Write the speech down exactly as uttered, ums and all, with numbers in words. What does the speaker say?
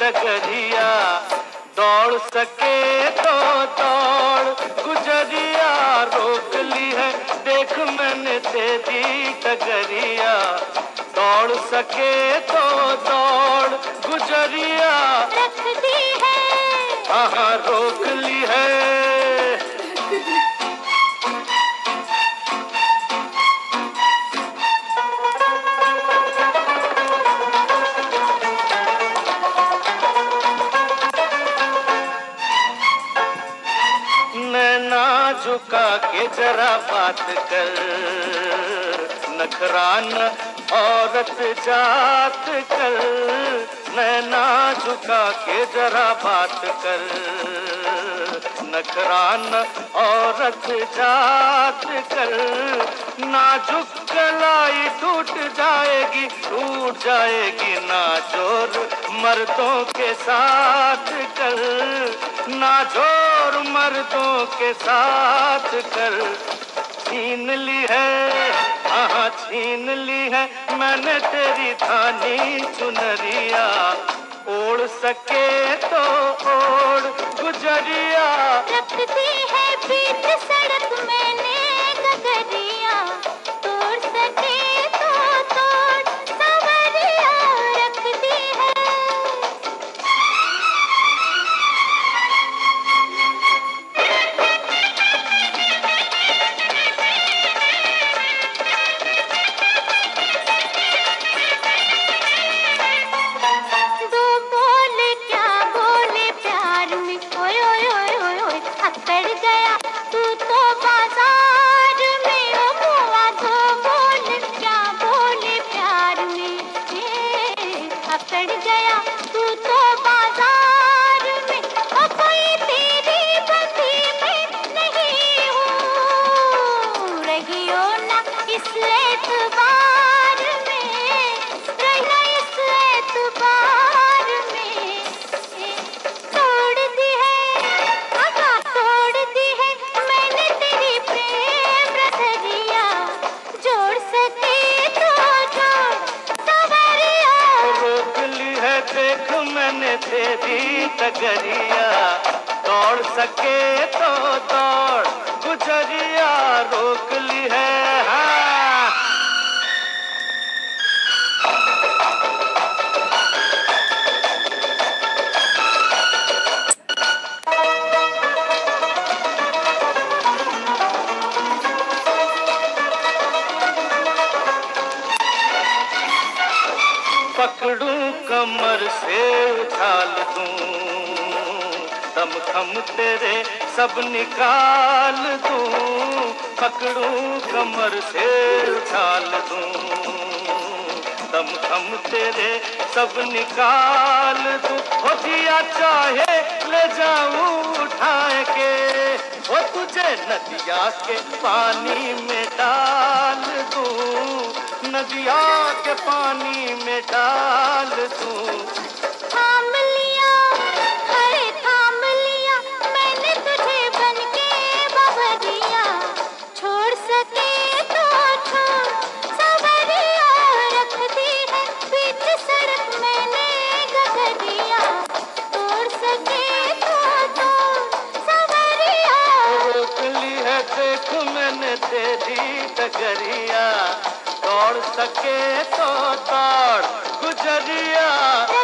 डगरिया, दौड़ सके तो दौड़ गुजरिया, रोक ली है देख मैंने तेरी डगरिया, दौड़ सके तो दौड़ गुजरिया, रख दी है, हाँ हाँ रोक ली है। नैना झुका के जरा बात कर, नखरान औरत जात कर, नैना झुका के जरा बात कर, नखरान औरत जात कर, नाजुक कलाई टूट जाएगी टूट जाएगी, नाजोर मर्दों के साथ कर, नाजोर मर्दों के साथ कर, छीन ली है, हाँ छीन ली है मैंने तेरी धानी चुनरिया, ओढ़ सके तो ओढ़ गुजरिया, रख दी है बीच सड़क मैंने गगरिया, तोड़ सके तो तोड़ सवरिया, रख दी है। पकड़ गया तू तो बाजार में, और कोई तेरी बंदी में नहीं हूँ, रही हो ना इस एतबार में, रहना इस एतबार में, तोड़ दी है, हाँ तोड़ दी है मैंने तेरी प्रेम रसरिया, जोड़ सके तो जोड़ सवरिया, रोक ली है देख मैंने तेरी डगरिया, दौड़ सके तो दौड़ गुजरिया, रोक ली है हाँ। पकड़ूं कमर से उछाल दूं, दम थम तेरे सब निकाल दूं, पकड़ूं कमर से उछाल दूं, दम थम तेरे सब निकाल दूं, हो दिया चाहे ले जाऊं उठाए के, वो तुझे नदिया के पानी में डाल दूं, नदिया के पानी में डाल दूं। थाम लिया, अरे थाम लिया मैंने तुझे बनके बबरिया, छोड़ सके तो छोड़ सवरिया, रख दी है बीच सड़क मैंने गगरिया, तोड़ सके तो तोड़ सवरिया, रोक ली है देख मैंने तेरी डगरिया, दौड़ सके तो दौड़ गुजरिया,